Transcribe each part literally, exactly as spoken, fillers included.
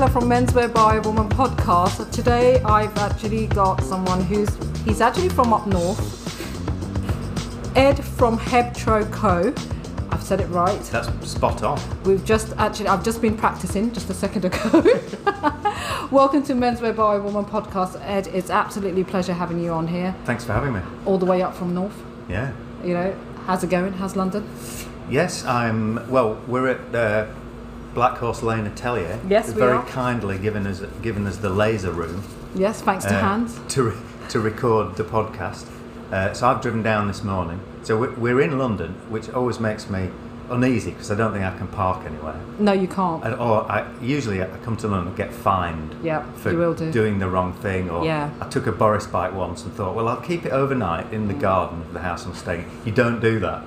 from Menswear by a Woman podcast. Today I've actually got someone who's, he's actually from up north. Ed from Hebtro Co. I've said it right. That's spot on. We've just actually, I've just been practicing just a second ago. Welcome to Menswear by a Woman podcast. Ed, it's absolutely a pleasure having you on here. Thanks for having me. All the way up from north. Yeah. You know, how's it going? How's London? Yes, I'm, well, we're at uh, Black Horse Lane Atelier. Yes, It's we very are. kindly given us given us the laser room. Yes, thanks to uh, Hans. To, re- to record the podcast. Uh, so I've driven down this morning. So we're, we're in London, which always makes me uneasy because I don't think I can park anywhere. No, you can't. And, or I, usually I come to London and get fined Yeah, for you will do. doing the wrong thing. Or Yeah. I took a Boris bike once and thought, well, I'll keep it overnight in the garden of the house I'm staying in. You don't do that.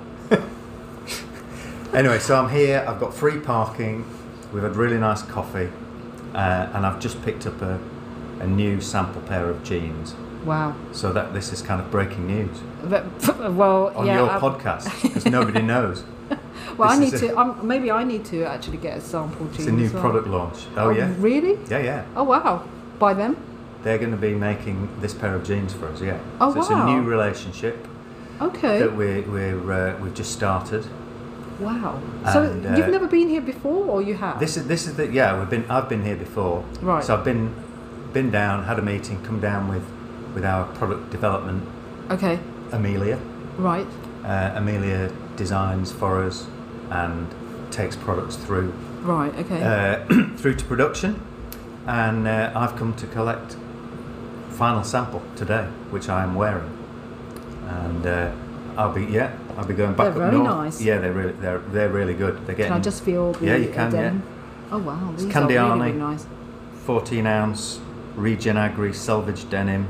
Anyway, so I'm here. I've got free parking. We've had really nice coffee. Uh, and I've just picked up a, a new sample pair of jeans. Wow. So that this is kind of breaking news But, well, on yeah. your I- podcast because nobody knows. Well, I This need is a- to. Um, maybe I need to actually get a sample jeans. It's a new as well. product launch. Oh, yeah? Really? Yeah, yeah. Oh wow. By them? They're going to be making this pair of jeans for us, yeah. Oh, so it's wow. a new relationship Okay. that we're, we're, uh, we've just started. Wow. So And, uh, you've never been here before, or you have? This is this is the yeah we've been I've been here before. Right. So I've been been down, had a meeting, come down with with our product development Okay. Amelia. Right. Uh, Amelia designs for us and takes products through Right. Okay. uh, through to production, and uh, I've come to collect final sample today, which I am wearing, and uh, I'll be yeah I'll be going back They're up very north. nice. Yeah, they're really they're they're really good. They're getting Can I just feel the yeah, you can, denim? Oh wow. These are Candiani. really, really nice. fourteen ounce Regen Agri selvage denim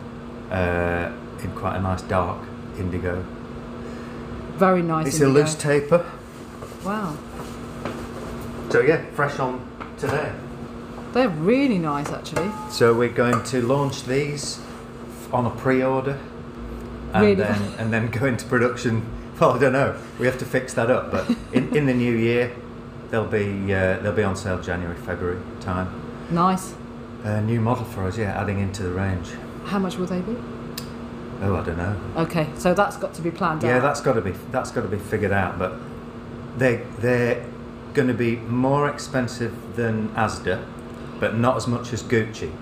uh, in quite a nice dark indigo. Very nice. It's a indigo. loose taper. Wow. So yeah, fresh on today. They're really nice, actually. So we're going to launch these on a pre-order, and Really? then and then go into production. Well, I don't know. We have to fix that up, but in, in the new year, they'll be uh, they'll be on sale January, February time. Nice. A new model for us, yeah, adding into the range. How much will they be? Oh, I don't know. Okay, so that's got to be planned Yeah, out. that's got to be that's got to be figured out. But they they're going to be more expensive than Asda, but not as much as Gucci.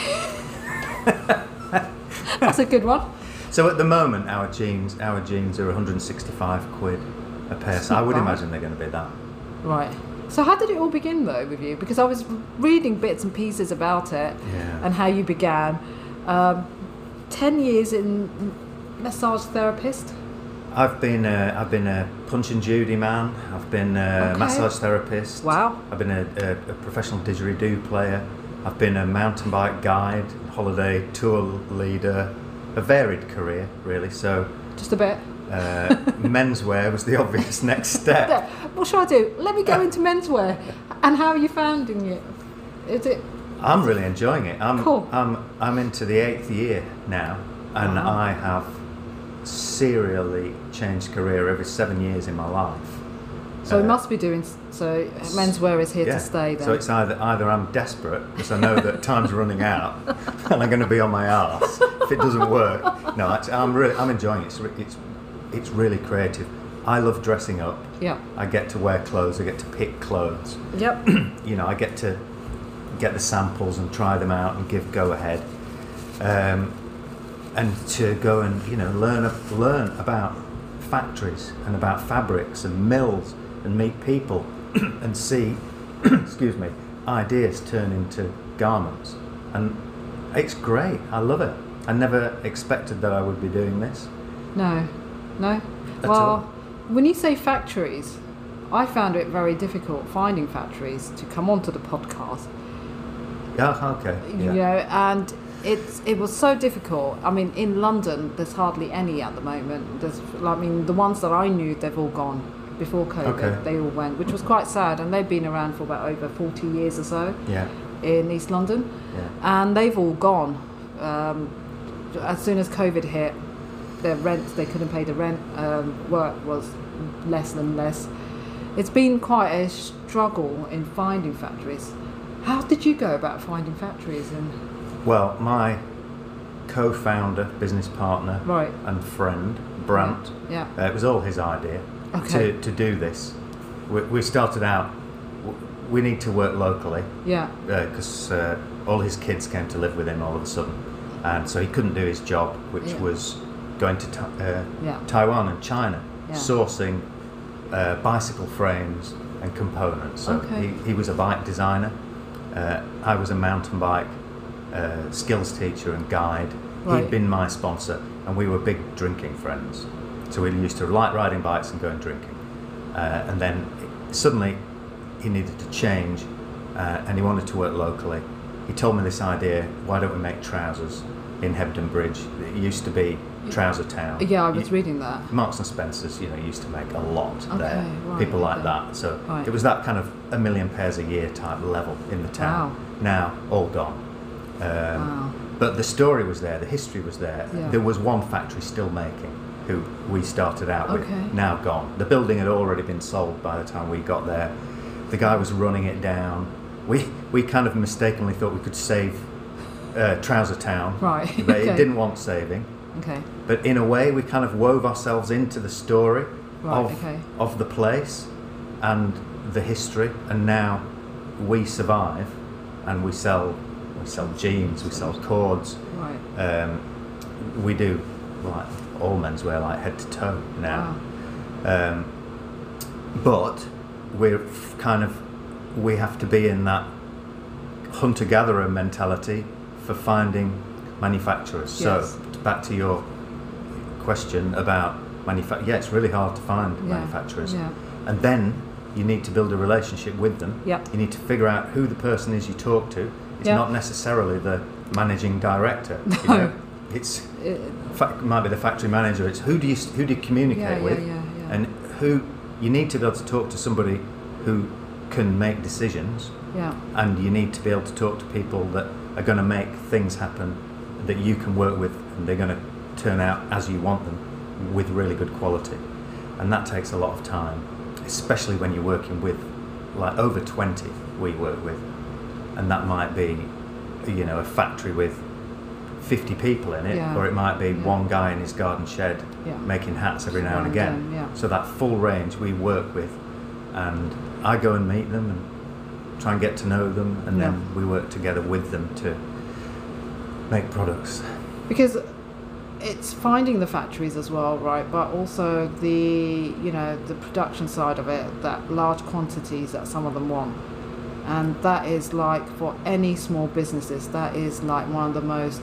That's a good one. So at the moment, our jeans our jeans are one hundred sixty-five quid a pair. So I not would bad. imagine they're going to be that. Right. So how did it all begin though with you? Because I was reading bits and pieces about it Yeah. and how you began. Um, Ten years in massage therapist. I've been uh, I've been a Punch and Judy man. I've been a Okay. massage therapist. Wow. I've been a, a, a professional didgeridoo player. I've been a mountain bike guide, holiday tour leader. A varied career, really. So Just a bit. uh, menswear was the obvious next step. Yeah. What should I do? Let me go into menswear. And how are you finding it? Is it? I'm really enjoying it. I'm Cool. I'm I'm into the eighth year now, and Wow. I have serially changed career every seven years in my life. So Uh, it must be doing. So menswear is here yeah. to stay then. So it's either either I'm desperate because I know that time's running out, and I'm going to be on my arse if it doesn't work. No, it's, I'm really I'm enjoying it. It's re- it's it's really creative. I love dressing up. Yeah. I get to wear clothes. I get to pick clothes. Yep. You know, I get to get the samples and try them out and give go ahead, um, and to go and you know learn learn about factories and about fabrics and mills and meet people and see, excuse me, ideas turn into garments, and it's great. I love it. I never expected that I would be doing this. No. No. At well, all. when you say factories, I found it very difficult finding factories to come onto the podcast. Yeah. Okay. Yeah. You know, and it's it was so difficult. I mean, in London, there's hardly any at the moment. There's, I mean, the ones that I knew, they've all gone before COVID. Okay. They all went, which was quite sad. And they've been around for about over forty years or so Yeah. in East London, Yeah. and they've all gone. Um, as soon as COVID hit, their rent, they couldn't pay the rent. Um, work was less and less. It's been quite a struggle in finding factories. How did you go about finding factories? And Well, my co-founder, business partner, right, and friend, Brant, yeah, uh, it was all his idea okay, to, to do this. We, we started out, w- we need to work locally yeah, because uh, uh, all his kids came to live with him all of a sudden. And so he couldn't do his job, which Yeah. was going to ta- uh, yeah, Taiwan and China, Yeah. sourcing uh, bicycle frames and components. So Okay. he, he was a bike designer. Uh, I was a mountain bike uh, skills teacher and guide. Right. He'd been my sponsor, and we were big drinking friends. So we used to like riding bikes and going drinking. Uh, and then it, suddenly he needed to change, uh, and he wanted to work locally. He told me this idea: why don't we make trousers in Hebden Bridge? It used to be Trouser Town. yeah. I was You- reading that. Marks and Spencers, you know, used to make a lot Okay, there. right, People like okay. that. So Right. it was that kind of a million pairs a year type level in the town. Wow. Now all gone. Um, Wow. But the story was there. The history was there. Yeah. There was one factory still making, who we started out with. Okay. Now gone. The building had already been sold by the time we got there. The guy was running it down. We we kind of mistakenly thought we could save uh, Trouser Town, Right, but okay. it didn't want saving. Okay, But in a way, we kind of wove ourselves into the story Right, of, okay. of the place and the history, and now we survive, and we sell we sell jeans, we sell cords, right. um, we do like all menswear, like head to toe now. Wow. Um, but we're f- kind of we have to be in that hunter-gatherer mentality for finding manufacturers. Yes. So back to your question about manufa- yeah, it's really hard to find Yeah, manufacturers, yeah. and then you need to build a relationship with them. Yep. You need to figure out who the person is you talk to. It's Yeah. not necessarily the managing director. No. You know? It's Uh, fa- might be the factory manager. It's who do you who do you communicate Yeah, with, yeah, yeah, yeah. and who you need to be able to talk to somebody who can make decisions, yeah, and you need to be able to talk to people that are going to make things happen that you can work with, and they're going to turn out as you want them with really good quality, and that takes a lot of time, especially when you're working with like over twenty we work with, and that might be, you know, a factory with fifty people in it, Yeah. or it might be Yeah. one guy in his garden shed Yeah. making hats every now and And again. then, yeah. So that full range we work with, and I go and meet them and try and get to know them, and Yeah. then we work together with them to make products. because it's finding the factories as well, right? But also the, you know, the production side of it, that large quantities that some of them want. And that is like, for any small businesses, that is like one of the most,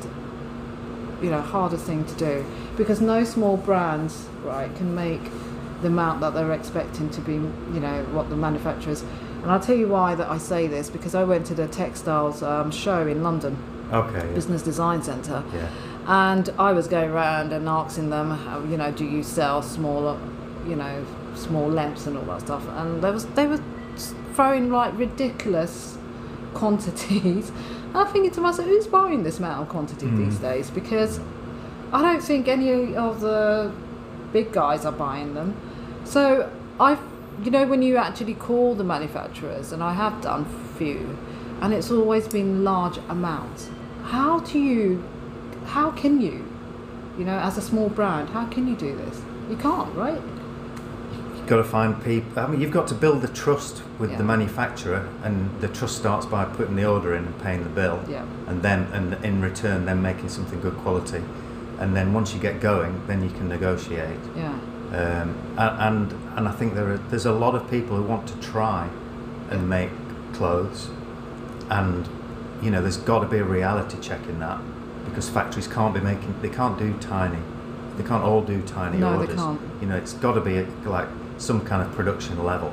you know, hardest thing to do, because no small brands, right, can make the amount that they're expecting to be, you know, what the manufacturers. And I'll tell you why that I say this, because I went to the textiles um, show in London, Okay. Yeah. Business Design Centre, Yeah. and I was going around and asking them, how, you know, do you sell smaller, you know, small lengths and all that stuff, and there was they were throwing like ridiculous quantities. I'm thinking to myself, who's buying this amount of quantity Mm. these days? Because I don't think any of the big guys are buying them. So I, you know, when you actually call the manufacturers, and I have done few, and it's always been large amounts. How do you, how can you, you know, as a small brand, how can you do this? You can't, right? You've got to find people. I mean, you've got to build the trust with Yeah. the manufacturer, and the trust starts by putting the order in and paying the bill, Yeah. and then and in return, then making something good quality, and then once you get going, then you can negotiate. Yeah. Um, a- and and I think there are there's a lot of people who want to try and make clothes, and you know there's got to be a reality check in that, because factories can't be making they can't do tiny they can't all do tiny No, they orders. can't. You know, it's got to be like some kind of production level.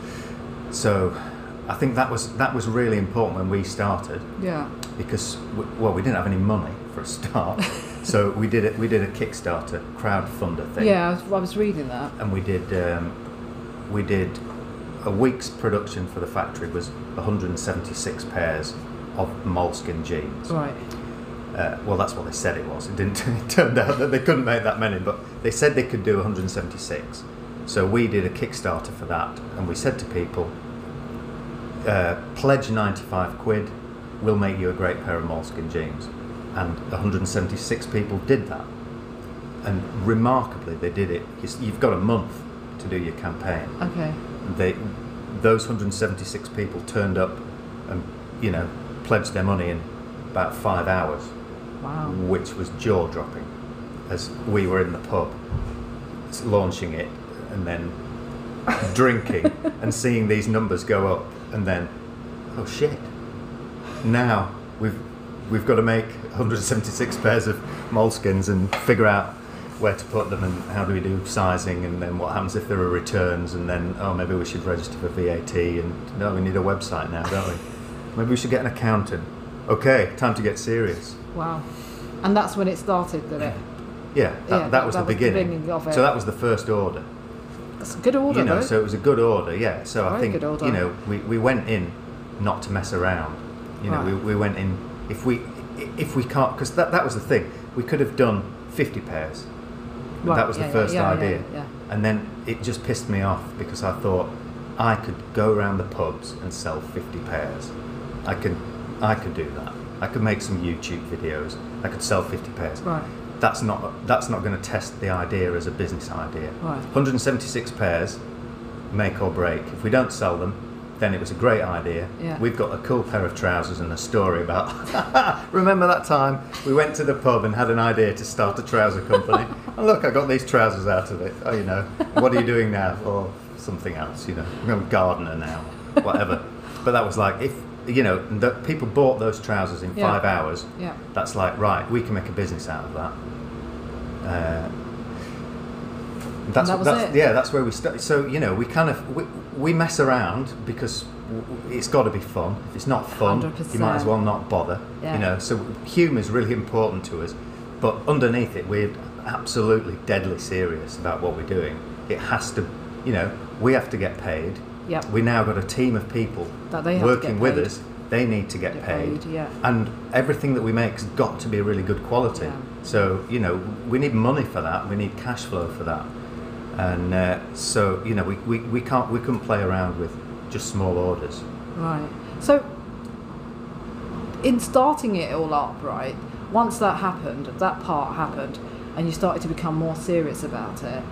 So I think that was that was really important when we started, Yeah. because we, well we didn't have any money for a start. So we did it we did a Kickstarter crowdfunder thing. Yeah, I was, I was reading that. And we did um, we did a week's production for the factory was one hundred seventy-six pairs of moleskin jeans. Right. Uh, well, that's what they said it was. It didn't. It turned out that they couldn't make that many, but they said they could do one hundred seventy-six. So we did a Kickstarter for that, and we said to people, uh, pledge ninety-five quid, we'll make you a great pair of moleskin jeans. And one hundred seventy-six people did that. And remarkably, they did it. You've got a month to do your campaign. Okay. They, those one hundred seventy-six people turned up and, you know, pledged their money in about five hours. Wow. Which was jaw-dropping. As we were in the pub, launching it, and then drinking, and seeing these numbers go up, and then, oh shit! Now we've we've got to make one hundred seventy-six pairs of moleskins and figure out where to put them and how do we do sizing, and then what happens if there are returns, and then oh maybe we should register for V A T, and no, we need a website now, don't we? Maybe we should get an accountant. Okay, time to get serious. Wow. And that's when it started, did it? Yeah, that, Yeah, that, that- was, that the, was the beginning. beginning of it. So that was the first order. That's a good order, You know, though. so it was a good order, yeah. So I Very think good order. you know we, we went in not to mess around. You know, Right. we, we went in if we if we can't, because that that was the thing. We could have done fifty pairs. Right, That was yeah, the yeah, first yeah, yeah, idea, yeah. and then it just pissed me off because I thought I could go around the pubs and sell fifty pairs. I could I could do that. I could make some YouTube videos. I could sell fifty pairs. Right. That's not that's not going to test the idea as a business idea. Right. one hundred seventy-six pairs, make or break. If we don't sell them, then it was a great idea. Yeah. We've got a cool pair of trousers and a story about. Remember that time we went to the pub and had an idea to start a trouser company? And look, I got these trousers out of it. Oh, you know, what are you doing now? Or something else. You know, I'm a gardener now. Whatever. But that was like if. You know, the, people bought those trousers in Yeah. five hours. Yeah. That's like, right, we can make a business out of that. Uh, that's, that was that's it. Yeah, that's where we started. So, you know, we kind of, we, we mess around because w- w- it's got to be fun. If it's not fun, one hundred percent. you might as well not bother. Yeah. You know, so humour is really important to us. But underneath it, we're absolutely deadly serious about what we're doing. It has to, you know, we have to get paid. Yep. We now got a team of people That they have to working get with paid. us. They need to get Get paid, paid, yeah. and everything that we make has got to be really good quality. Yeah. So you know, we need money for that. We need cash flow for that, and uh, so you know, we, we, we can't we couldn't play around with just small orders. Right. So, in starting it all up, right, once that happened, that part happened, and you started to become more serious about it.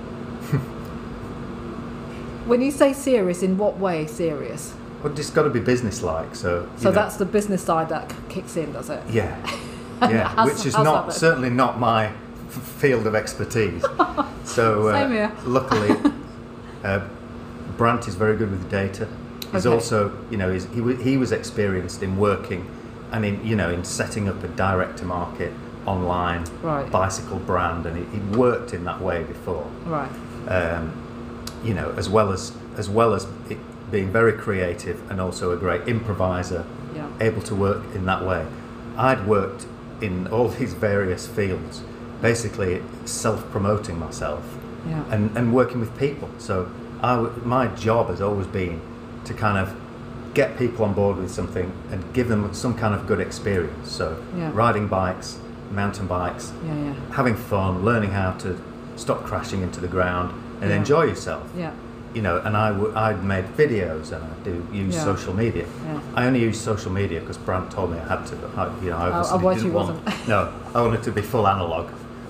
When you say serious, in what way serious? Well, it's just got to be business-like. So you So know, that's the business side that k- kicks in, does it? yeah, And yeah, how's- which is how's not that? certainly not my f- field of expertise. So uh, Same here. luckily, uh, Brant is very good with data. He's Okay. also, you know, he's, he wa- he was experienced in working and in you know in setting up a direct-to-market online Right. bicycle brand, and he, he worked in that way before. Right. Um, you know, as well as as well as it being very creative and also a great improviser, Yeah. able to work in that way. I'd worked in all these various fields, basically self-promoting myself Yeah. and, and working with people. So I w- my job has always been to kind of get people on board with something and give them some kind of good experience. So Yeah. riding bikes, mountain bikes, Yeah. Yeah. having fun, learning how to stop crashing into the ground and Yeah. enjoy yourself. Yeah. You know, and I w- I'd made videos and I do use Yeah. social media. Yeah. I only use social media because Brant told me I had to. I, you know, I Oh, obviously otherwise didn't you want. wasn't. No, I wanted to be full analog.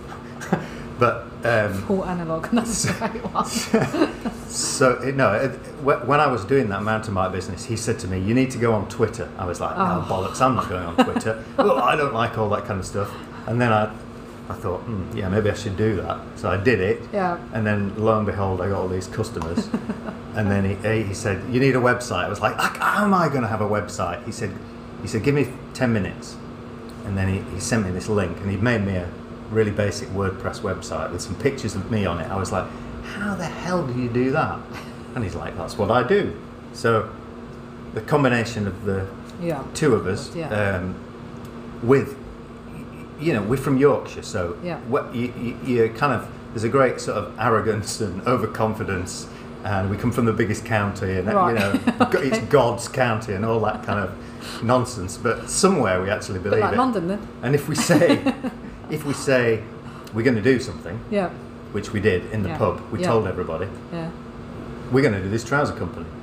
But um, Full analog. That's a great one. so it, no, it, wh- when I was doing that mountain bike business, he said to me, "You need to go on Twitter." I was like, "No Oh. bollocks, I'm not going on Twitter. Oh, I don't like all that kind of stuff." And then I, I thought, hmm, yeah, maybe I should do that. So I did it. Yeah. And then lo and behold, I got all these customers. And then he, he said, "You need a website." I was like, "How am I going to have a website?" He said, "He said, give me ten minutes." And then he, he sent me this link, and he made me a really basic WordPress website with some pictures of me on it. I was like, "How the hell do you do that?" And he's like, "That's what I do." So the combination of the Yeah. two of us, Yeah. um, with, you know, we're from Yorkshire, so Yeah. what you, you, you kind of, there's a great sort of arrogance and overconfidence, and we come from the biggest county, and Right. you know, Okay. it's God's county and all that kind of nonsense. But somewhere we actually Bit believe like it. London then. And if we say, if we say we're going to do something, Yeah. which we did in the Yeah. pub, we Yeah. told everybody Yeah. we're going to do this trouser company.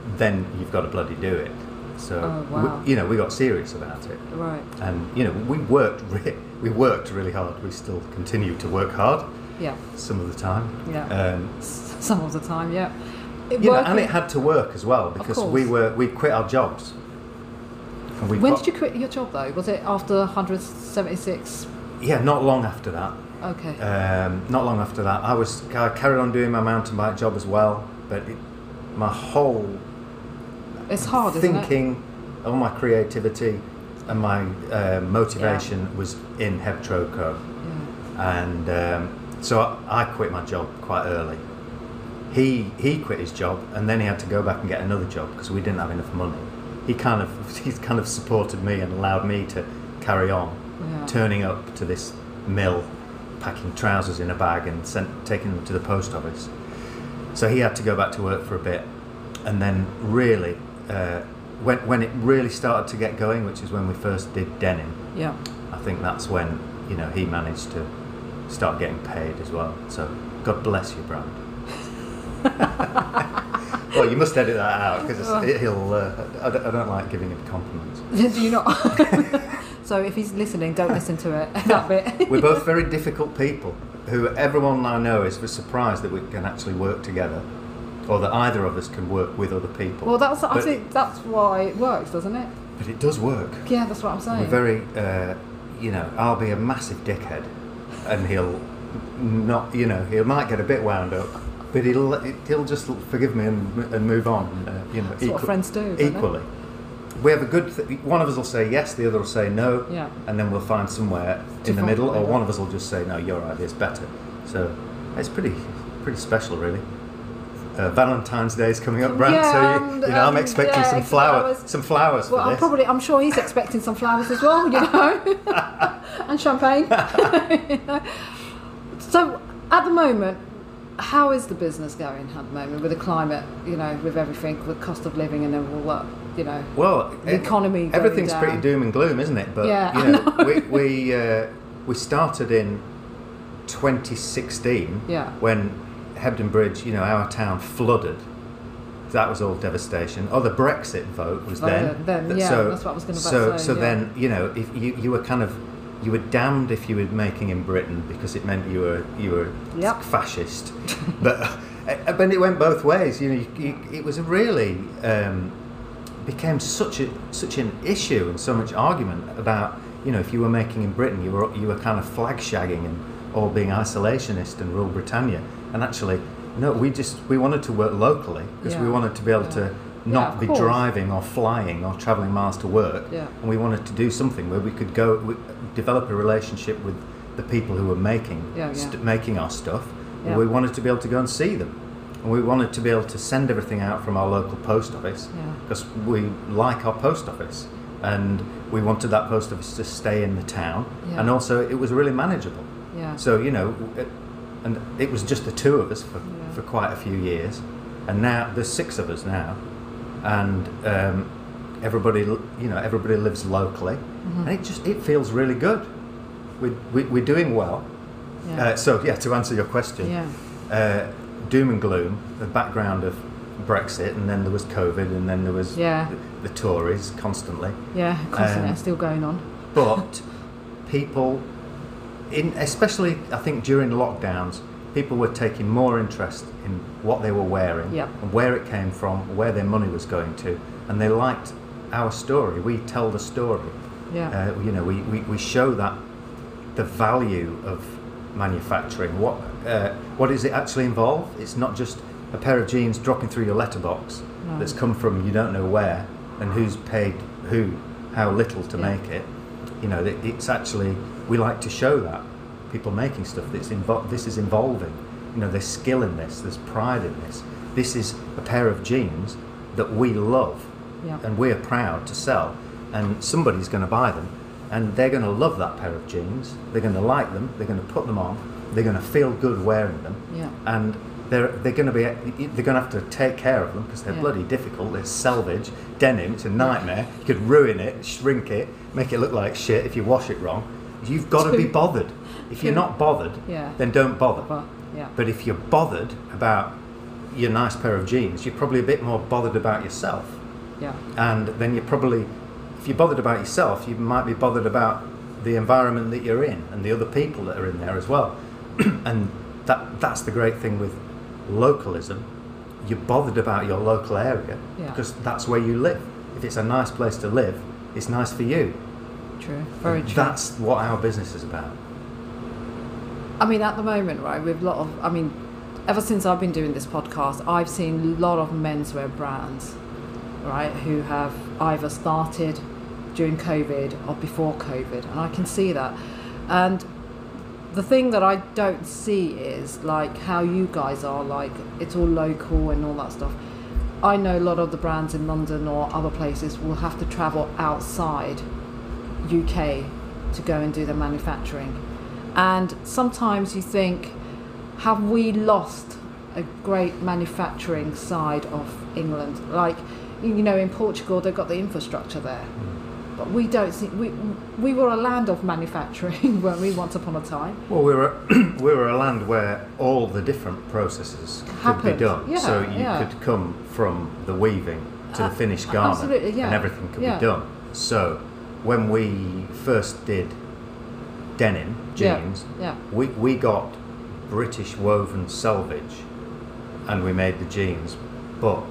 then you've got to bloody do it. So Oh, wow. we, you know, we got serious about it, Right. and you know, we worked re- we worked really hard. We still continue to work hard Yeah. some of the time. Yeah. Um, S- Some of the time, yeah. It you know, working- and it had to work as well because we course. were we quit our jobs. And we When got- did you quit your job though? Was it after one hundred seventy-six? Yeah, not long after that. Okay. Um, not long after that, I was I carried on doing my mountain bike job as well, but it, my whole It's hard, isn't it? thinking, all my creativity and my uh, motivation was in Hebtroco, Yeah. and um, so I, I quit my job quite early. He he quit his job, and then he had to go back and get another job because we didn't have enough money. He kind of he's kind of supported me and allowed me to carry on, Yeah. turning up to this mill, packing trousers in a bag and sent, taking them to the post office. So he had to go back to work for a bit, and then really, uh, when when it really started to get going, which is when we first did denim, Yeah. I think that's when, you know, he managed to start getting paid as well. So God bless you, brand. Well, you must edit that out because he'll. Uh, I, don't, I don't like giving him compliments. Do you not? So if he's listening, don't listen to it. That bit. We're both very difficult people who everyone I know is surprised that we can actually work together, or that either of us can work with other people. Well, that's. I But- think that's why it works, doesn't it? But it does work. Yeah, that's what I'm saying. We're very, uh, you know, I'll be a massive dickhead, and he'll not, you know, he might get a bit wound up, but he'll he'll just forgive me and, and move on. Uh, you know, That's what friends do, isn't it? equally. We have a good. Th- one of us will say yes, the other will say no, Yeah. and then we'll find somewhere To in the find middle, or the one of us will just say no, your idea's better. So it's pretty pretty special, really. Uh, Valentine's Day is coming up, Brant. Yeah, so um, you, you know, I'm um, expecting yeah, some flowers, flowers. some flowers Well, for I'm this. probably. I'm sure he's expecting some flowers as well. You know, and champagne. You know? So at the moment, how is the business going at the moment with the climate? You know, with everything, with cost of living and all that. You know. Well, The economy going everything's down. pretty doom and gloom, isn't it? But Yeah, you I know, know. we we uh, we started in twenty sixteen Yeah. when Hebden Bridge, you know, our town flooded. That was all devastation. Oh, the Brexit vote was Oh, then. yeah, then, Th- yeah, so, that's what I was gonna about so, to say, So yeah. then, you know, if you you were kind of you were damned if you were making in Britain because it meant you were you were Yep. fascist. but uh, but it went both ways. You know, you, you, it was a really. Um, became such a such an issue and so much argument about, you know, if you were making in Britain, you were you were kind of flag shagging and all being isolationist and rule Britannia. And actually, no, we just we wanted to work locally because we Yeah. wanted to be able Yeah. to Yeah, not of be course. driving or flying or travelling miles to work. Yeah. And we wanted to do something where we could go we, develop a relationship with the people who were making Yeah, yeah. st- making our stuff. Yeah. And we wanted to be able to go and see them. And we wanted to be able to send everything out from our local post office Yeah. because we like our post office, and we wanted that post office to stay in the town, Yeah. and also it was really manageable. Yeah. So, you know, it, and it was just the two of us for, Yeah. for quite a few years, and now there's six of us now, and um, everybody, you know, everybody lives locally, Mm-hmm. and it just it feels really good. We, we we're doing well. Yeah. Uh, so yeah, to answer your question, Yeah. uh, doom and gloom, the background of Brexit, and then there was COVID, and then there was Yeah. the, the Tories constantly. Yeah. Constantly, Um, it's still going on. But people, in especially I think during lockdowns, people were taking more interest in what they were wearing, Yep. and where it came from, where their money was going to, and they liked our story. We tell the story. Yeah. Uh, you know, we, we, we show that the value of manufacturing. What uh, what does it actually involve? It's not just a pair of jeans dropping through your letterbox No. that's come from you don't know where, and who's paid who, how little to Yeah. make it. You know, it, it's actually, we like to show that people making stuff that's invo- this is involving. You know, there's skill in this, there's pride in this. This is a pair of jeans that we love, Yeah. and we're proud to sell, and somebody's going to buy them, and they're going to love that pair of jeans. They're going to like them. They're going to put them on. They're going to feel good wearing them, Yeah. and they're they're going to be they're going to have to take care of them because they're Yeah. bloody difficult. It's selvage denim. It's a nightmare. You could ruin it, shrink it, make it look like shit if you wash it wrong. You've got to be bothered. If you're not bothered, Yeah. then don't bother. But yeah. But if you're bothered about your nice pair of jeans, you're probably a bit more bothered about yourself. Yeah. And then you're probably, if you're bothered about yourself, you might be bothered about the environment that you're in and the other people that are in there as well. And that that's the great thing with localism. You're bothered about your local area Yeah. because that's where you live. If it's a nice place to live, it's nice for you. True. Very true. That's what our business is about. I mean, at the moment, right, with a lot of, I mean, ever since I've been doing this podcast, I've seen a lot of menswear brands, right, who have either started during COVID or before COVID, and I can see that. And the thing that I don't see is like how you guys are, like it's all local and all that stuff. I know a lot of the brands in London or other places will have to travel outside U K to go and do their manufacturing. And sometimes you think, have we lost a great manufacturing side of England? Like, you know, in Portugal, they've got the infrastructure there. But we don't see, we, we were a land of manufacturing, weren't we, once upon a time? Well, we were we were a land where all the different processes could Happened. be done. Yeah, so you yeah. could come from the weaving to Uh, the finished garment, absolutely, yeah. and everything could Yeah. be done. So when we first did denim Yeah, jeans, yeah. we we got British woven selvage, and we made the jeans, but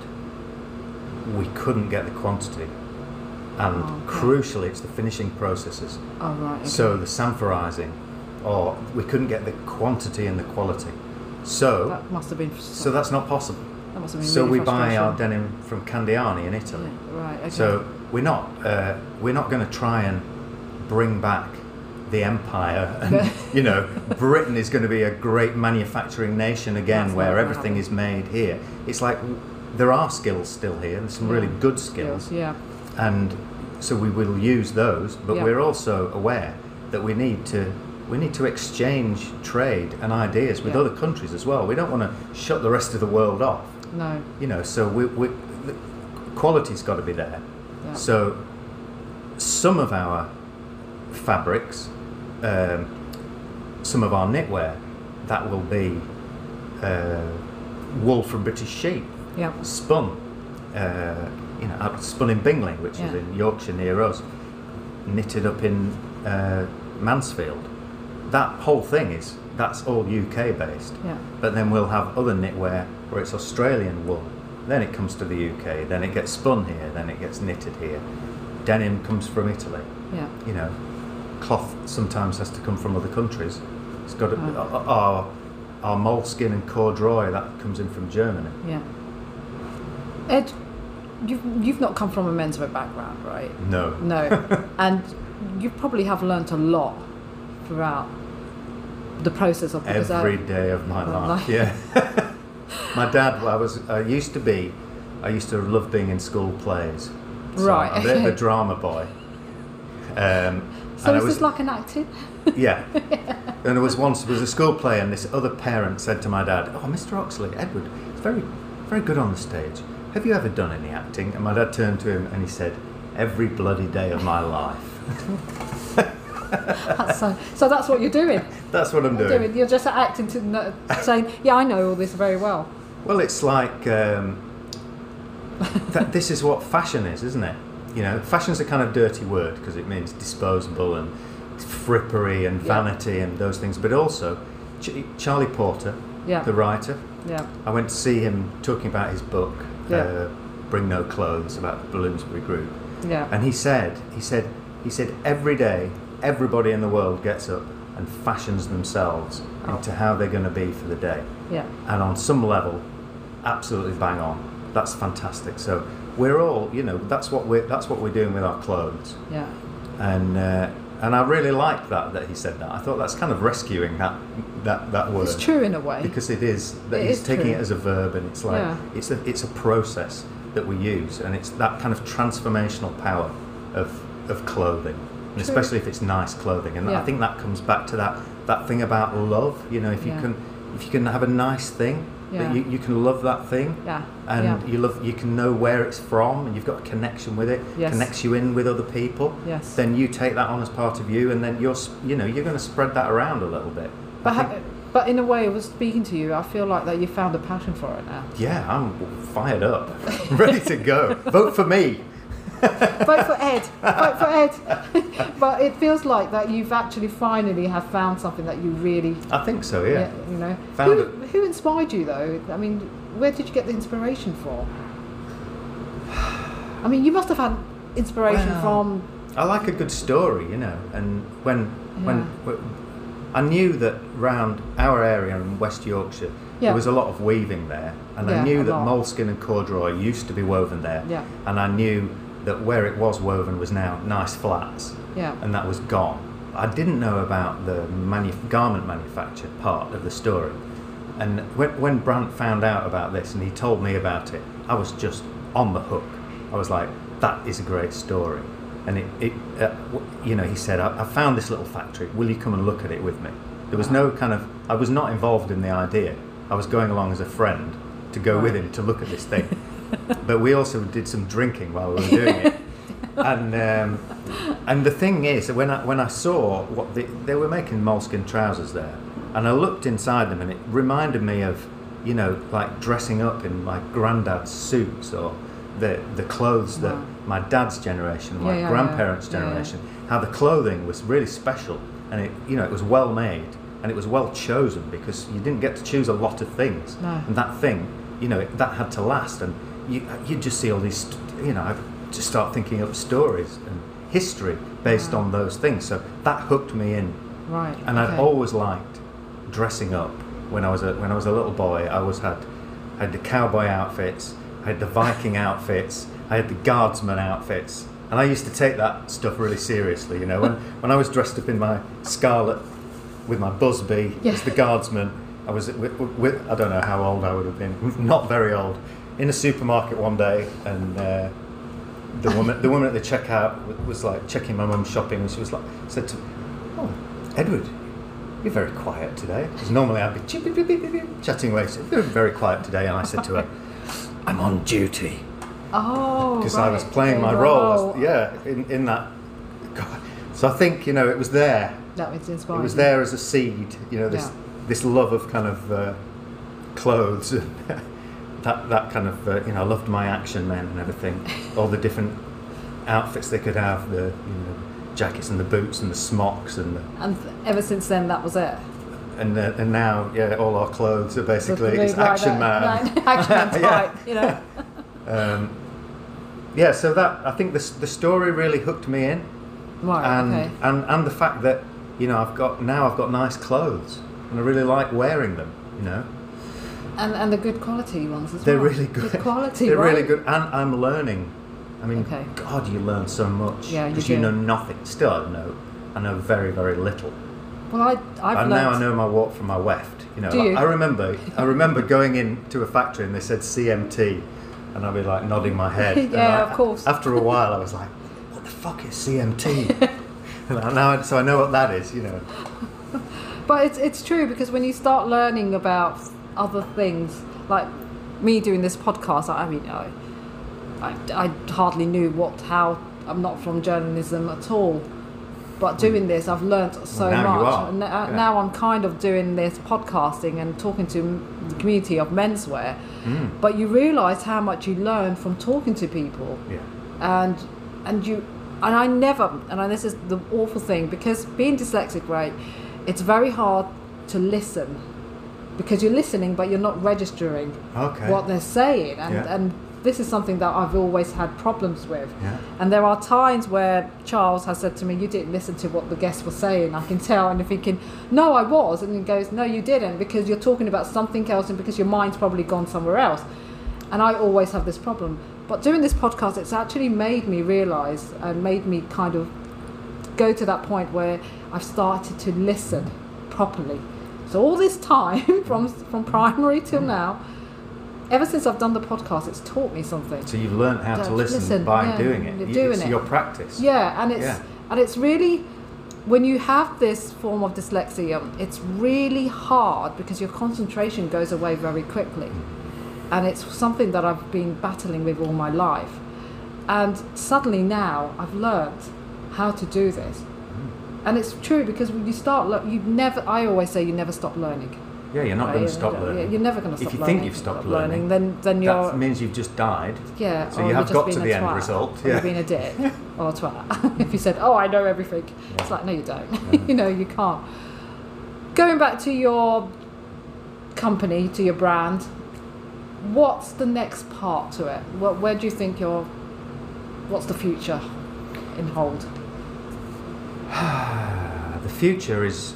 we couldn't get the quantity. And Oh, okay. crucially, it's the finishing processes. Oh, right. Okay. So the samphorizing, or we couldn't get the quantity and the quality. So, that must have been. so that's not possible. That must have been So really we buy our frustration. denim from Candiani in Italy. Yeah, right. Okay. So we're not uh, we're not going to try and bring back the empire, and you know, Britain is going to be a great manufacturing nation again, That's where not gonna everything happen. is made here. It's like there are skills still here, and some really Yeah. good skills. Yeah. And so we will use those, but Yeah. we're also aware that we need to we need to exchange trade and ideas with Yeah. other countries as well. We don't want to shut the rest of the world off, No. you know. So we, we the quality's got to be there. Yeah. So some of our fabrics, um, some of our knitwear, that will be uh, wool from British sheep, Yeah. spun. Uh, you know, out- spun in Bingling, which is Yeah. in Yorkshire near us, knitted up in uh, Mansfield. That whole thing is, that's all U K based. Yeah. But then we'll have other knitwear where it's Australian wool. Then it comes to the U K, then it gets spun here, then it gets knitted here. Denim comes from Italy. Yeah. You know, cloth sometimes has to come from other countries. It's got to, Oh. our, our moleskin and corduroy, that comes in from Germany. Yeah. Ed, you've you've not come from a menswear background, right? No. No. And you probably have learnt a lot throughout the process of because I- Every day of my Of life. life. Yeah. My dad, I was, I used to be, I used to love being in school plays. So Right, I'm a bit of okay. a drama boy. Um, So and I is was, this like an acting? yeah. And there was once, there was a school play, and this other parent said to my dad, "Oh, Mister Oxley, Edward, is very, very good on the stage. Have you ever done any acting?" And my dad turned to him and he said, "Every bloody day of my life." That's so, so that's what you're doing. That's what I'm You're, doing. doing. You're just acting to know, saying, yeah, I know all this very well. Well, it's like um, that. This is what fashion is, isn't it? You know, fashion's a kind of dirty word because it means disposable and frippery and Yeah. vanity and those things. But also, Ch- Charlie Porter, Yeah. the writer. Yeah. I went to see him talking about his book, Yeah. uh, "Bring No Clothes," about the Bloomsbury Group, Yeah. and he said, he said, he said, every day, everybody in the world gets up and fashions themselves Oh. into how they're going to be for the day. Yeah. And on some level, absolutely bang on. That's fantastic. So we're all, you know, that's what we're that's what we're doing with our clothes. Yeah. And uh, and I really liked that that he said that. I thought that's kind of rescuing that that that word. It's true in a way. Because it is that It he's is taking true. it as a verb, and it's like Yeah. it's a it's a process that we use, and it's that kind of transformational power of of clothing, and True. especially if it's nice clothing. And Yeah. I think that comes back to that that thing about love. You know, if you Yeah. can if you can have a nice thing, Yeah. that you, you can love that thing, Yeah. and Yeah. you love you can know where it's from, and you've got a connection with it, Yes. connects you in with other people. Yes. Then you take that on as part of you, and then you're s- you know you're going to spread that around a little bit. But, I ha- think- But in a way, I was speaking to you. I feel like that you found a passion for it now. Yeah, I'm fired up, ready to go. Vote for me. Vote for Ed. Vote for Ed. But it feels like that you've actually finally have found something that you really. I think so. Yeah. You know. Found who, it. who inspired you though? I mean, where did you get the inspiration from? I mean, you must have had inspiration Well, from. I like a good story, you know, and when Yeah. when w- I knew that round our area in West Yorkshire Yeah. there was a lot of weaving there, and Yeah, I knew a that lot. moleskin and corduroy used to be woven there, Yeah. and I knew that where it was woven was now nice flats, Yeah. and that was gone. I didn't know about the manu- garment manufacture part of the story, and when, when Brant found out about this and he told me about it, I was just on the hook. I was like, that is a great story. And it, it uh, w- you know, he said, I, I found this little factory, will you come and look at it with me? There was no kind of, I was not involved in the idea. I was going along as a friend to go with Right. him to look at this thing. But we also did some drinking while we were doing it. And um, and the thing is, that when I when I saw what the, they were making moleskin trousers there, and I looked inside them, and it reminded me of, you know, like dressing up in my granddad's suits or the the clothes that Wow. my dad's generation, my Yeah, yeah, grandparents' yeah. Yeah, yeah. generation, how the clothing was really special, and it, you know, it was well made and it was well chosen because you didn't get to choose a lot of things, No. and that thing, you know, that had to last, and you you just see all these, you know, I just start thinking up stories and history based Wow. on those things. So that hooked me in, Right. and okay. I'd always liked dressing up. When I was a when I was a little boy, I always had I had the cowboy outfits, I had the Viking outfits, I had the guardsman outfits, and I used to take that stuff really seriously. You know, when when I was dressed up in my scarlet with my busby Yeah. as the guardsman, I was with, with, I don't know how old I would have been, not very old, in a supermarket one day, and uh, the woman the woman at the checkout w- was like checking my mum's shopping, and she was like said to me, "Oh, Edward, you're very quiet today." Because normally I'd be chip, chip, chip, chip, chip, chatting away. So you're very quiet today, and I said to her, "I'm on duty." Oh. Because right. I was playing my Your role, as, yeah, in, in that. God. So I think, you know, it was there. That was inspiring. It was there as a seed, you know, this Yeah. this love of kind of uh, clothes, and that that kind of, uh, you know, I loved my action men and everything, all the different outfits they could have, the you know jackets and the boots and the smocks and the, And ever since then, that was it. and uh, and now, yeah, all our clothes are basically The- it's right, action that- man. right, action man Yeah. type, you know. Um, yeah, so that I think the s- the story really hooked me in. Right. and, okay. and and the fact that, you know, I've got now I've got nice clothes and I really like wearing them, you know. And and the good quality ones as They're well. really good. quality, They're right? really good, and I'm learning. I mean, Okay. God, you learn so much Yeah, you because you, do. know nothing. Still, I know I know very very little. Well, I I've and learned. now I know my walk from my weft. You know, Do like, you? I remember I remember going into a factory and they said C M T, and I'd be like nodding my head. And Yeah, I- of course. After a while, I was like, "What the fuck is C M T?" And now, I- so I know what that is. You know. But it's it's true, because when you start learning about other things, like me doing this podcast, I, I mean, I, I I hardly knew what how I'm not from journalism at all. But doing this, I've learnt so Well, now you much. are. And now, Yeah. now I'm kind of doing this podcasting and talking to m- the community of menswear. Mm. But you realise how much you learn from talking to people. Yeah. and and you and I never and I, this is the awful thing, because being dyslexic, right, it's very hard to listen, because you're listening but you're not registering Okay. what they're saying, and Yeah. and this is something that I've always had problems with. Yeah. And there are times where Charles has said to me, "You didn't listen to what the guests were saying, I can tell," and you're thinking, "No, I was," and he goes, "No, you didn't, because you're talking about something else, and because your mind's probably gone somewhere else." And I always have this problem. But doing this podcast, it's actually made me realise and made me kind of go to that point where I've started to listen properly. So all this time, from from primary till now, ever since I've done the podcast, it's taught me something. So you've learned how to Don't listen, listen, by yeah, doing it. you're You- doing it's it. your practice. Yeah, and it's Yeah. and it's really, when you have this form of dyslexia, it's really hard because your concentration goes away very quickly. And it's something that I've been battling with all my life. And suddenly now I've learnt how to do this. And it's true, because when you start, le- you never, I always say you never stop learning. Yeah, you're not right? going to stop You know, learning. You're never going to If stop you learning. think you've if stopped you've learning, then then you're That means you've just died. yeah. So or you you're have just got to being the a end twat, result. Or Yeah. you're being a dick or a twat. If you said, "Oh, I know everything," it's Yeah. like, no, you don't. Yeah. You know, you can't. Going back to your company, to your brand, what's the next part to it? What, where do you think you're? What's the future in hold? The future is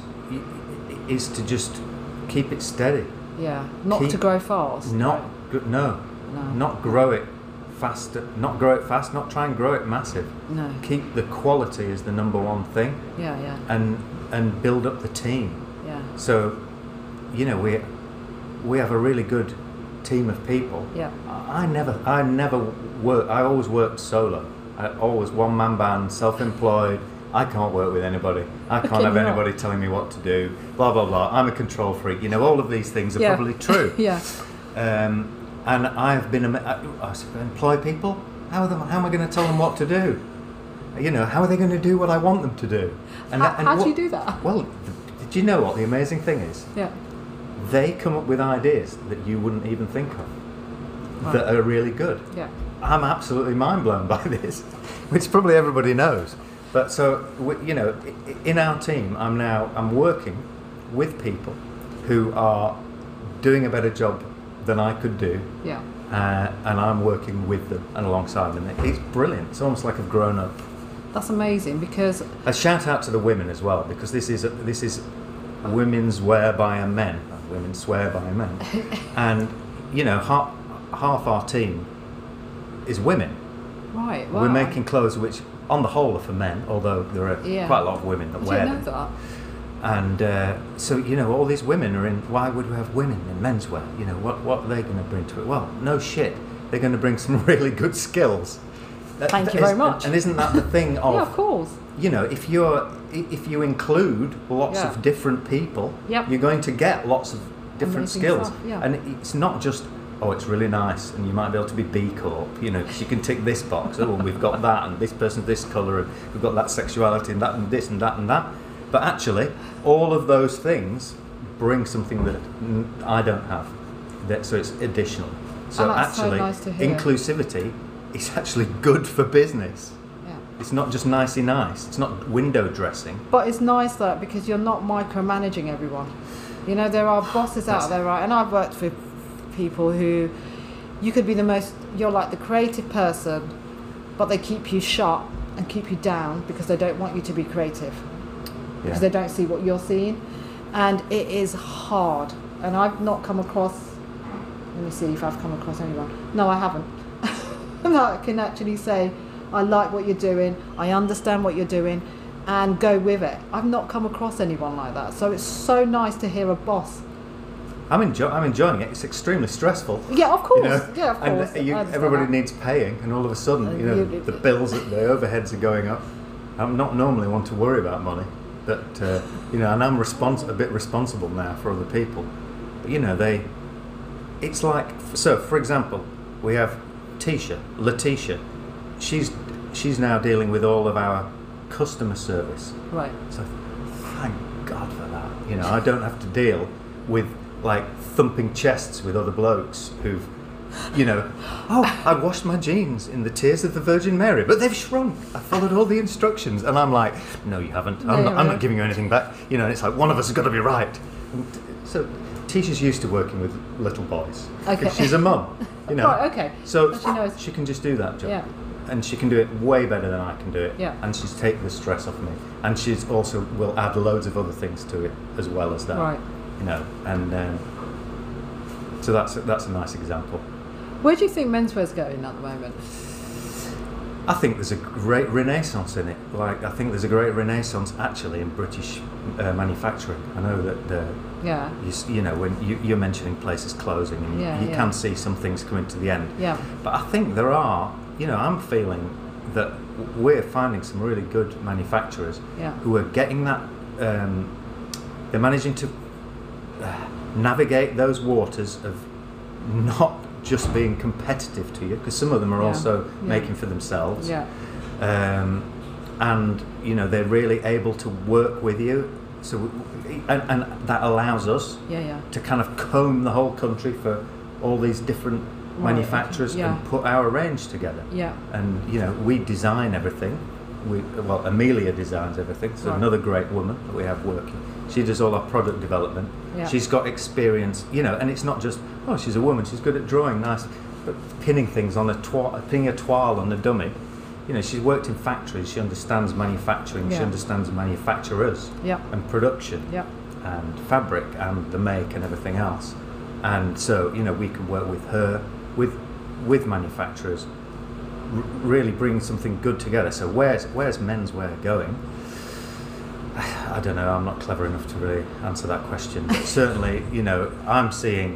is to just keep it steady. Yeah, not Keep- to grow fast. Not right? gr- no, No. not grow it faster. Not grow it fast. Not try and grow it massive. No. Keep the quality as the number one thing, Yeah, yeah, and and build up the team. yeah, So, you know, we we have a really good team of people. yeah. I I never, I never work. I always worked solo. I always one man band, self-employed. I can't work with anybody. I can't Can have you not? anybody telling me what to do. Blah blah blah. I'm a control freak. You know, all of these things are Yeah. probably true. Yeah. Um, and I've been. am- I, I said, employ people. How, are them, how am I going to tell them what to do? You know, how are they going to do what I want them to do? And, How, that- and how do what- you do that? Well, did you know what the amazing thing is? Yeah. They come up with ideas that you wouldn't even think of, Right. that are really good. Yeah. I'm absolutely mind blown by this, which probably everybody knows. But so we- you know, i- in our team, I'm now I'm working with people who are doing a better job than I could do, Yeah. uh, and I'm working with them and alongside them. It's brilliant. It's almost like I've grown up. That's amazing because A shout out to the women as well, because this is a, this is women's wear by a men. Women swear by a men, and you know half half our team is women. right. Wow. We're making clothes which, on the whole, are for men, although there are Yeah. quite a lot of women that Did wear you know them. that? And uh, so you know, all these women are in. Why would we have women in menswear? You know, what what are they going to bring to it? Well, no shit. They're going to bring some really good skills. That- Thank that you very is- much. And isn't that the thing of? Yeah, of course. You know, if you're if you include lots Yeah. of different people, Yep. you're going to get lots of different Amazing skills. stuff, yeah. And it's not just, oh, it's really nice, and you might be able to be B Corp, you know, because you can tick this box. Oh, we've got that, and this person's this colour, and we've got that sexuality, and that, and this, and that, and that. But actually, all of those things bring something that n- I don't have. That, so it's additional. So Oh, that's so actually, nice to hear. inclusivity is actually good for business. Yeah. It's not just nicey nice. It's not window dressing. But it's nice that because you're not micromanaging everyone. You know, there are bosses out That's- there, right? And I've worked with people who you could be the most, you're like the creative person, but they keep you shut and keep you down because they don't want you to be creative. Because they don't see what you're seeing. And it is hard. And I've not come across, let me see if I've come across anyone. No, I haven't. That can actually say, I like what you're doing, I understand what you're doing, and go with it. I've not come across anyone like that. So it's so nice to hear a boss. I'm, enjoy- I'm enjoying it. It's extremely stressful. Yeah, of course. You know? Yeah, of and course. uh, you, I understand everybody that. needs paying, and all of a sudden, Uh, you know, you- the bills, the overheads are going up. I'm not normally one to worry about money, but uh, you know, and I'm respons- a bit responsible now for other people. But you know, they, it's like, so for example, we have Tisha, Letitia. She's she's now dealing with all of our customer service. Right. So thank God for that. You know, I don't have to deal with like thumping chests with other blokes who've, you know, oh, I washed my jeans in the tears of the Virgin Mary, but they've shrunk. I followed all the instructions, and I'm like, no, you haven't. No, I'm, you not, I'm haven't. not giving you anything back. You know, and it's like one of us has got to be right. And so Tisha's used to working with little boys. Okay. She's a mum. You know. Right, okay. So So she knows. she can just do that job. Yeah. And she can do it way better than I can do it. Yeah. And she's taken the stress off me. And she's also will add loads of other things to it as well as that. Right. You know, and um, so that's that's a nice example. Where do you think menswear's going at the moment? I think there's a great renaissance in it. Like I think there's a great renaissance actually in British uh, manufacturing. I know that uh, Yeah. you, s- you know when you, you're mentioning places closing, and Yeah, you yeah. can see some things coming to the end. Yeah. But I think there are, you know, I'm feeling that we're finding some really good manufacturers Yeah. who are getting that, um, they're managing to uh, navigate those waters of not just being competitive to you, because some of them are Yeah. also Yeah. making for themselves. Yeah. Um, and, you know, they're really able to work with you So we, and, and that allows us Yeah, yeah. to kind of comb the whole country for all these different Right, manufacturers okay, yeah. and put our range together. Yeah. And you know, we design everything. We well, Amelia designs everything. So Right. another great woman that we have working. She does all our product development. Yeah. She's got experience, you know, and it's not just oh, she's a woman. She's good at drawing, nice, but pinning things on a toile, pinning a toile on a dummy. You know, she's worked in factories. She understands manufacturing. She Yeah. understands manufacturers Yeah. and production Yeah. and fabric and the make and everything else. And so, you know, we can work with her, with with manufacturers, r- really bring something good together. So where's where's menswear going? I don't know. I'm not clever enough to really answer that question. But certainly, you know, I'm seeing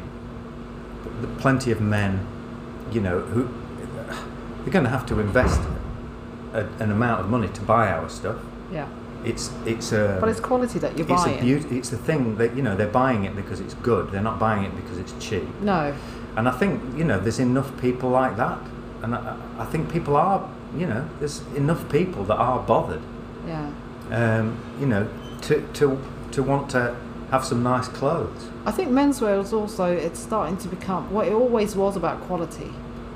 plenty of men, you know, who they're going to have to invest a, an amount of money to buy our stuff. Yeah. It's it's a But it's quality that you're it's buying. a beauty. It's the thing that you know they're buying it because it's good. They're not buying it because it's cheap. No. And I think you know there's enough people like that, and I, I think people are you know there's enough people that are bothered. Yeah. Um, you know to to to want to have some nice clothes. I think menswear is also, it's starting to become, well, it always was about quality.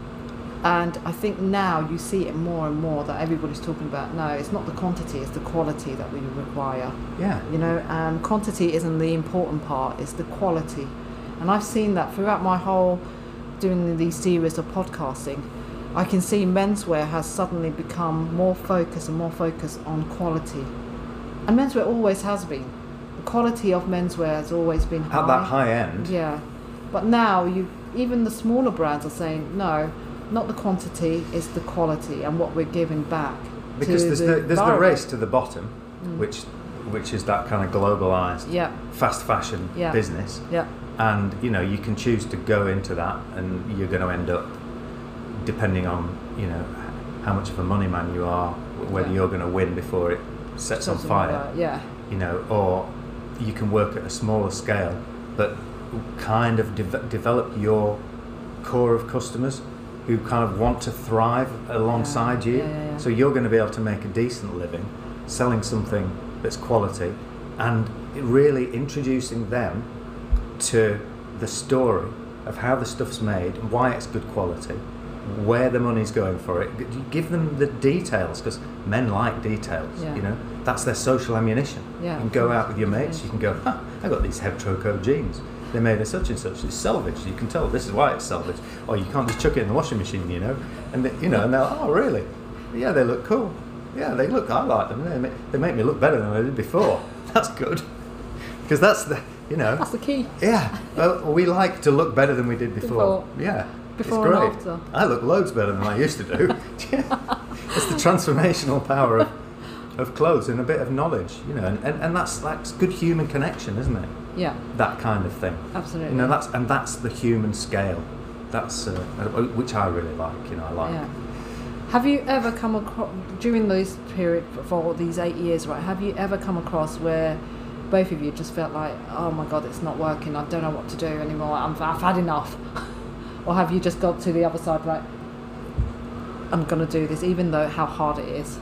And I think now you see it more and more that everybody's talking about, no, it's not the quantity, it's the quality that we require. Yeah. You know, and quantity isn't the important part, it's the quality. And I've seen that throughout my whole doing these series of podcasting. I can see menswear has suddenly become more focused and more focused on quality. And menswear always has been. The quality of menswear has always been high. At that high end. Yeah. But now you, even the smaller brands are saying, no, not the quantity, it's the quality and what we're giving back. Because to there's the, the, there's the environment. race to the bottom, Mm. which which is that kind of globalized Yeah. fast fashion Yeah. business. Yeah. And you know you can choose to go into that, and you're going to end up, depending on you know how much of a money man you are, whether Yeah. you're going to win before it sets on Something fire. like that, yeah. You know, or you can work at a smaller scale, but kind of de- develop your core of customers who kind of want to thrive alongside Yeah, you. yeah, yeah, yeah. So you're going to be able to make a decent living selling something that's quality, and really introducing them to the story of how the stuff's made, why it's good quality, where the money's going for it. You give them the details, because men like details. Yeah. You know, that's their social ammunition. Yeah, You can of go course, out with your of mates. course. You can go, huh, I got these Hebtroco jeans. They're made of such and such. It's salvaged. You can tell this is why it's salvaged. Or you can't just chuck it in the washing machine, you know. And they, you know, and they're like, oh really? Yeah, they look cool. Yeah, they look. I like them. They make, they make me look better than I did before. That's good. Because that's the, you know. That's the key. Yeah. Well, we like to look better than we did before. Before. Yeah. Before it's and great. after. I look loads better than I used to do. It's the transformational power of, of clothes and a bit of knowledge, you know, and, and, and that's that's good human connection, isn't it? Yeah, That kind of thing. absolutely. You know, that's and that's the human scale. That's uh, which I really like. You know, I like. Yeah. Have you ever come across, during this period for these eight years, right, have you ever come across where both of you just felt like, oh my God, it's not working, I don't know what to do anymore, I'm, I've had enough? Or have you just got to the other side, right, I'm going to do this, even though how hard it is?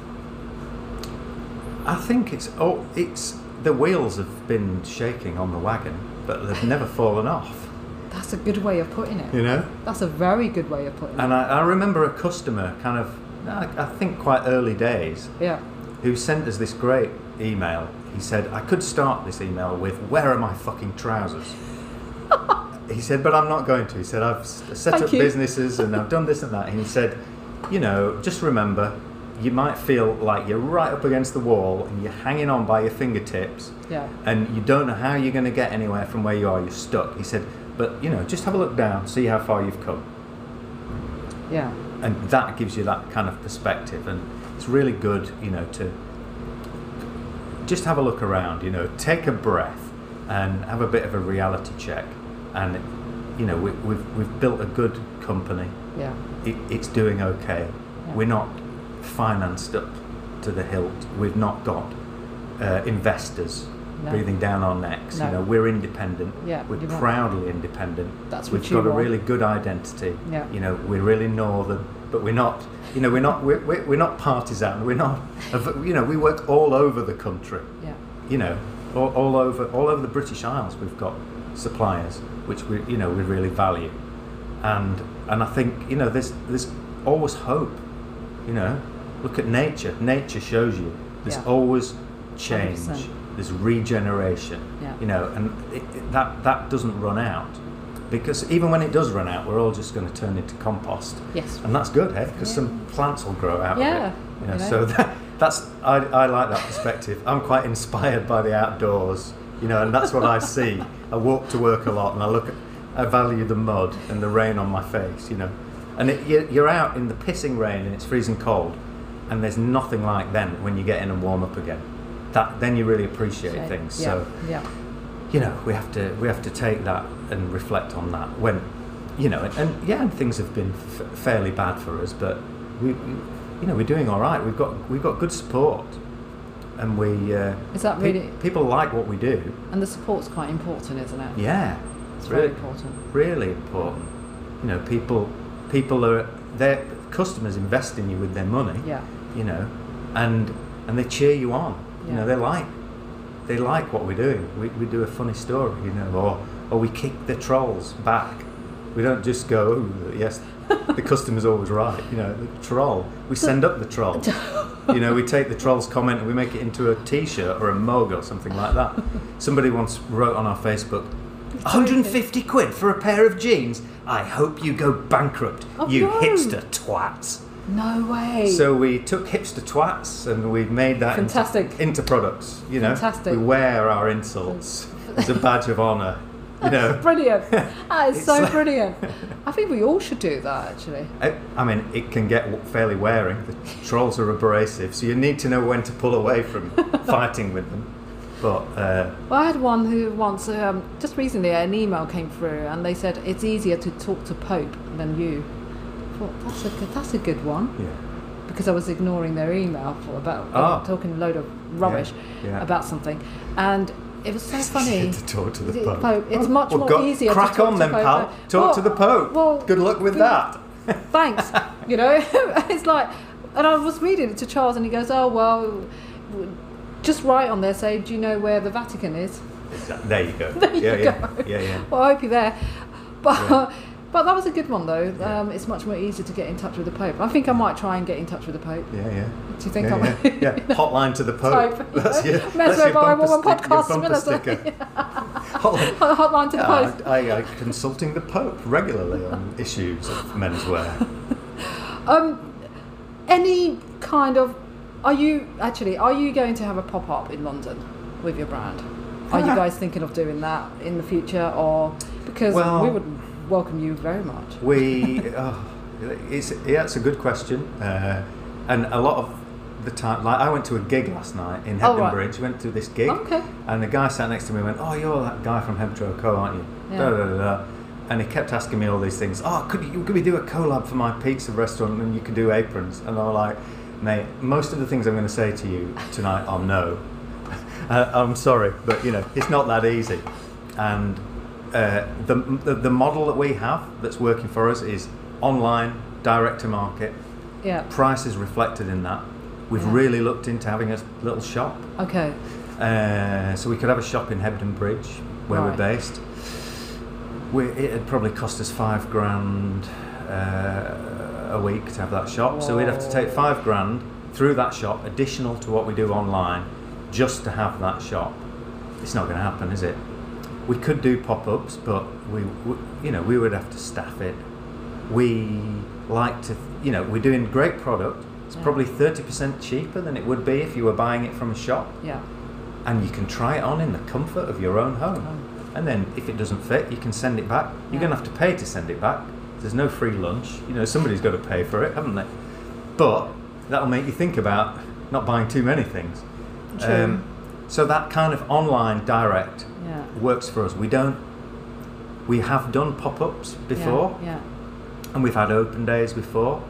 I think it's oh, it's the wheels have been shaking on the wagon, but they've never fallen off. That's a good way of putting it. You know. That's a very good way of putting And it. I, I remember a customer, kind of, I, I think quite early days, Yeah. who sent us this great email. He said, I could start this email with, where are my fucking trousers? He said, but I'm not going to. He said, I've s- set Thank up you. businesses and I've done this and that. And he said, you know, just remember, you might feel like you're right up against the wall and you're hanging on by your fingertips Yeah. and you don't know how you're going to get anywhere from where you are. You're stuck. He said, but, you know, just have a look down, see how far you've come. Yeah. And that gives you that kind of perspective, and it's really good, you know, to just have a look around, you know, take a breath and have a bit of a reality check. And you know, we, we've we've built a good company. Yeah. It, it's doing okay. Yeah. We're not financed up to the hilt. We've not got uh, investors No. breathing down our necks. No. You know, we're independent. Yeah, We're you want- proudly independent. That's We've what you got a want. really good identity. Yeah. You know, we're really northern, but we're not. You know, we're not. We're, we're, we're not partisan. We're not. You know, we work all over the country. Yeah. You know, all, all over all over the British Isles. We've got suppliers which we you know we really value, and and I think you know there's there's always hope. You know, look at nature. Nature shows you there's Yeah. always change. one hundred percent. There's regeneration. Yeah. You know, and it, it, that that doesn't run out, because even when it does run out, we're all just going to turn into compost. Yes. And that's good, hey? Because Yeah. some plants will grow out Yeah, of it. You know, you know. So that, that's I, I like that perspective. I'm quite inspired by the outdoors, you know, and that's what I see. I walk to work a lot, and I look at, I value the mud and the rain on my face, you know, and it, you- you're out in the pissing rain and it's freezing cold, and there's nothing like then when you get in and warm up again. That then you really appreciate Okay. things. Yeah. So yeah. you know, we have to we have to take that and reflect on that when, you know, and, and yeah, and things have been f- fairly bad for us, but we, we, you know, we're doing all right. We've got we've got good support, and we uh, Is that pe- really? people like what we do. And the support's quite important, isn't it? Yeah, It's really, very important. really important. You know, people people are their customers invest in you with their money. Yeah. You know, and and they cheer you on. You Yeah. know, they like they like what we're doing. We we do a funny story, you know, or or we kick the trolls back. We don't just go, oh, yes, the customer's always right. You know, the troll. We send up the troll. You know, we take the troll's comment and we make it into a T-shirt or a mug or something like that. Somebody once wrote on our Facebook, one hundred fifty quid for a pair of jeans. I hope you go bankrupt, Oh, you no. hipster twats. No way. So we took hipster twats and we made that Fantastic. Into, into products. You know, Fantastic. we wear our insults as a badge of honour. You know, Brilliant. That is It's so like- brilliant. I think we all should do that, actually. I, I mean, it can get w- fairly wearing. The trolls are abrasive, so you need to know when to pull away from fighting with them. But uh, Well, I had one who once, um, just recently, an email came through, and they said it's easier to talk to Pope than you. I thought that's a good, that's a good one, yeah, because I was ignoring their email for about Ah. talking a load of rubbish yeah. about something, and it was so funny. to talk to the The Pope. Pope, it's much Well, more go- easier crack to talk on to then, Pope. pal. Talk Well, to the Pope. Well, Good luck with good- that. Thanks. You know, it's like, and I was reading it to Charles, and he goes, "Oh well, w- just write on there, say, do you know where the Vatican is?" There you go. There yeah, you yeah, go. yeah, yeah. Well, I hope you're there. But Yeah. but that was a good one though. Yeah. Um, it's much more easy to get in touch with the Pope. I think I might try and get in touch with the Pope. Yeah, yeah. Do you think yeah, I might? yeah, yeah. Hotline to the Pope. Pope. That's your, That's that's where your I bumper, want my stick, your podcast bumper minister. sticker. Hotline, Hotline to the Yeah, Pope. I, I, I consulting the Pope regularly on issues of menswear. Um, any kind of, are you actually are you going to have a pop up in London with your brand? Are you guys thinking of doing that in the future, or because Well- we would welcome you very much? We, oh, it's yeah, it's a good question, uh, and a lot of the time, like I went to a gig last night in Oh, Hebden right. Bridge. Went to this gig, Okay. and the guy sat next to me and went, "Oh, you're that guy from Hebdro Co, aren't you?" Yeah. Da, da, da, da. And he kept asking me all these things. Oh, could you could we do a collab for my pizza restaurant, and you could do aprons? And I was like, mate, most of the things I'm going to say to you tonight are no. uh, I'm sorry, but you know, it's not that easy. And uh, the, the the model that we have that's working for us is online, direct to market. Yeah. Price is reflected in that. We've Yeah. really looked into having a little shop. Okay. Uh, so we could have a shop in Hebden Bridge, where Right. we're based. We, it'd probably cost us five grand uh, a week to have that shop. So we'd have to take five grand through that shop, additional to what we do online, just to have that shop. It's not going to happen, is it? We could do pop-ups, but we, we, you know, we would have to staff it. We like to, you know, we're doing great product. It's Yeah. probably thirty percent cheaper than it would be if you were buying it from a shop. Yeah. And you can try it on in the comfort of your own home. Oh. And then if it doesn't fit, you can send it back. You're Yeah. going to have to pay to send it back. There's no free lunch. You know, somebody's got to pay for it, haven't they? But that'll make you think about not buying too many things. True. so that kind of online direct Yeah. works for us. We don't. We have done pop-ups before, Yeah. and we've had open days before,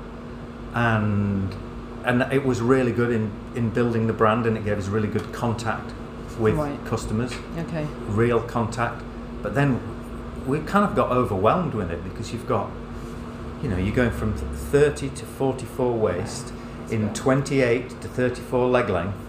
and and it was really good in, in building the brand, and it gave us really good contact with Right. customers, Yeah. Okay. real contact. But then we kind of got overwhelmed with it because you've got, you know, you're going from thirty to forty-four waist That's in good. twenty-eight to thirty-four leg length, Yeah.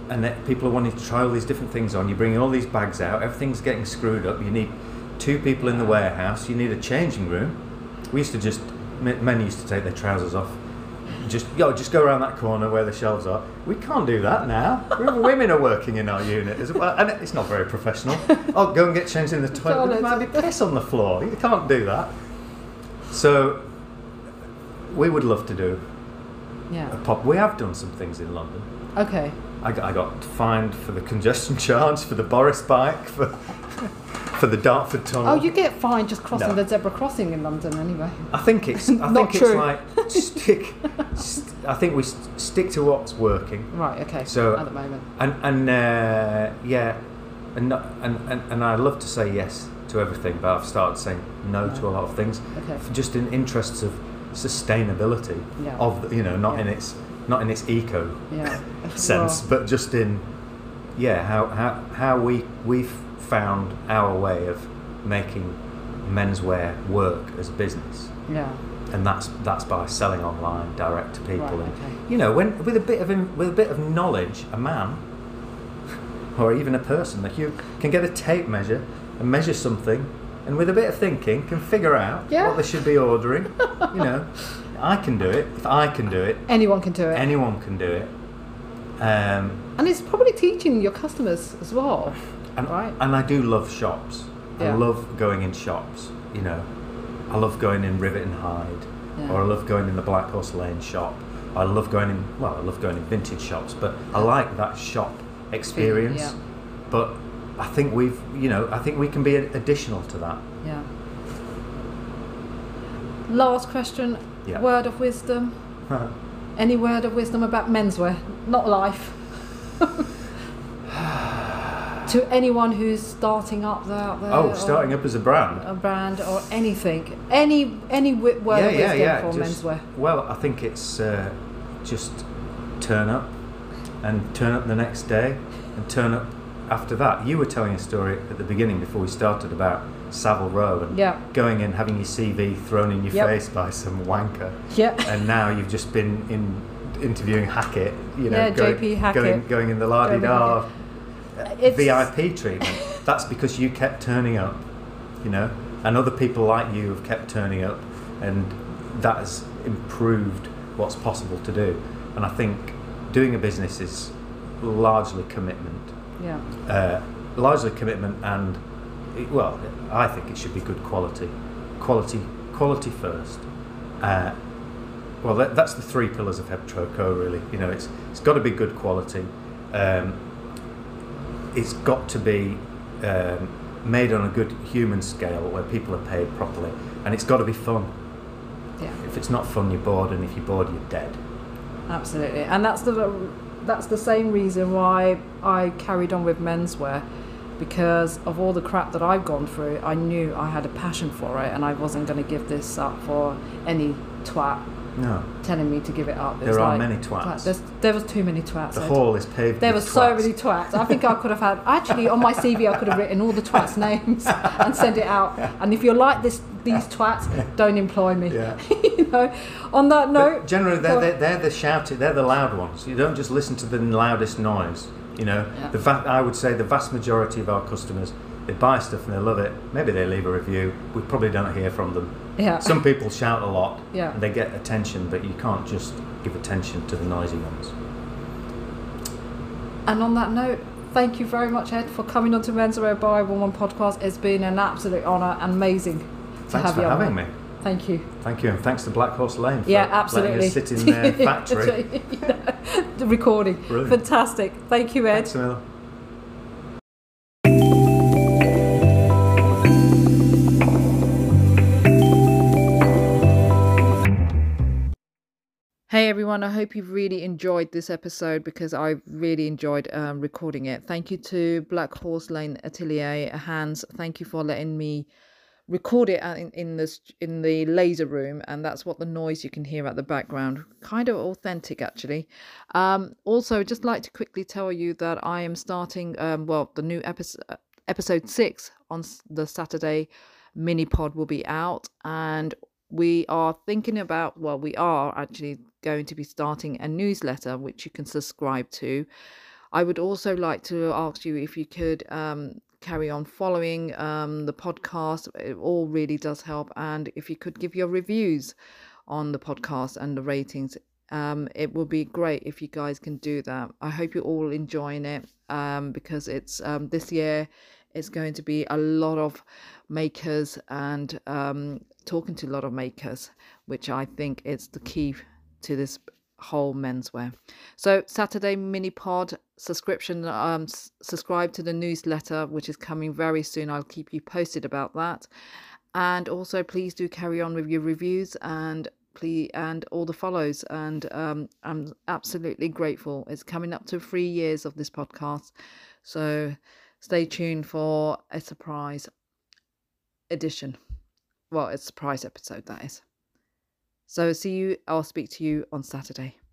and that people are wanting to try all these different things on. You're bringing all these bags out. Everything's getting screwed up. You need two people in the warehouse. You need a changing room. We used to just men used to take their trousers off. Just yo, just go around that corner where the shelves are. We can't do that now. Women are working in our unit as well, and it's not very professional. Oh, go and get changed in the toilet. There might be piss on the floor. You can't do that. So we would love to do yeah. a pop. We have done some things in London. Okay. I got, I got fined for the congestion charge, for the Boris bike, for for the Dartford tunnel. Oh, you get fined just crossing No. the zebra crossing in London anyway. I think it's. I Not think true. it's like stick. st- I think we st- stick to what's working. Right. Okay. So at the moment. and and uh, yeah, and, not, and and and I love to say yes to everything, but I've started saying no, No. to a lot of things, Okay. for just in interests of sustainability Yeah. of the, you know, not Yeah. in its not in its eco Yeah. sense, Well, but just in yeah how how how we we've found our way of making menswear work as a business, yeah. and that's that's by selling online direct to people. Right, And okay. you know, when with a bit of in- with a bit of knowledge, a man or even a person that you can get a tape measure and measure something, and with a bit of thinking can figure out Yeah. what they should be ordering. You know, I can do it. If I can do it, Anyone can do it. anyone can do it. Um, And it's probably teaching your customers as well. and, Right. and I do love shops. I Yeah. love going in shops. You know, I love going in Rivet and Hyde, Yeah. or I love going in the Black Horse Lane shop. I love going in. Well, I love going in vintage shops, but I like that shop experience. Yeah. But I think we've, you know, I think we can be additional to that. Yeah. Last question. Yeah. Word of wisdom. Any word of wisdom about menswear, not life. To anyone who's starting up there, out there. Oh, starting or up as a brand. a brand or anything. Any any wi- word yeah, of yeah, wisdom yeah. for Just- menswear. Well, I think it's uh, just turn up, and turn up the next day, and turn up after that. You were telling a story at the beginning before we started about Savile Row and Yeah. going in, having your C V thrown in your Yep. face by some wanker, Yeah. and now you've just been in interviewing Hackett. You know, Yeah, going, J P Hackett. going going in the la di da It's- V I P treatment. That's because you kept turning up, you know, and other people like you have kept turning up, and that has improved what's possible to do. And I think doing a business is largely commitment, Yeah. uh, largely commitment, and it, well, I think it should be good quality, quality, quality first. Uh, well, that, that's the three pillars of Hebtroco, really. You know, it's it's got to be good quality. Um, it's got to be um, made on a good human scale where people are paid properly, and it's got to be fun. Yeah. If it's not fun, you're bored, and if you're bored, you're dead. Absolutely, and that's the that's the same reason why I carried on with menswear, because of all the crap that I've gone through. I knew I had a passion for it, and I wasn't going to give this up for any twat No, telling me to give it up. It there was are like, many twats. like, there's, there was too many twats. The Ed. hall is paved There with was so twats. many twats. I think I could have had actually on my C V I could have written all the twats' names and send it out. And if you're like this, these twats, don't employ me. Yeah. You know. On that But note, generally, they're, go- they're, they're the shouted, they're the loud ones. You don't just listen to the loudest noise. You know, Yeah. the va- I would say the vast majority of our customers, they buy stuff and they love it. Maybe they leave a review. We probably don't hear from them. yeah. Some people shout a lot. Yeah. And they get attention, but you can't just give attention to the noisy ones. And on that note, thank you very much, Ed, for coming on to Menswear by Woman podcast. It's been an absolute honour and amazing to Thanks have for you on. having me. Thank you. Thank you, and thanks to Black Horse Lane for Yeah, letting absolutely. us sit in their factory. You know, the recording. Brilliant. Fantastic. Thank you, Ed. Thanks, Camilla. Hey everyone, I hope you've really enjoyed this episode because I really enjoyed um, recording it. Thank you to Black Horse Lane Atelier, Hans. Thank you for letting me record it in, in the in the laser room, and that's what the noise you can hear at the background. Kind of authentic, actually. Um, also, just like to quickly tell you that I am starting, um, well, the new episode, episode six on the Saturday mini pod will be out, and we are thinking about, well, we are actually going to be starting a newsletter which you can subscribe to. I would also like to ask you if you could um, carry on following um, the podcast. It all really does help. And if you could give your reviews on the podcast and the ratings, um, it will be great if you guys can do that. I hope you're all enjoying it um, because it's um, this year it's going to be a lot of makers and um, talking to a lot of makers, which I think is the key to this whole menswear. So Saturday mini pod subscription, um s- subscribe to the newsletter, which is coming very soon. I'll keep you posted about that. And also please do carry on with your reviews and please and all the follows, and um I'm absolutely grateful. It's coming up to three years of this podcast, so stay tuned for a surprise edition. Well, it's a surprise episode, that is. So see you, I'll speak to you on Saturday.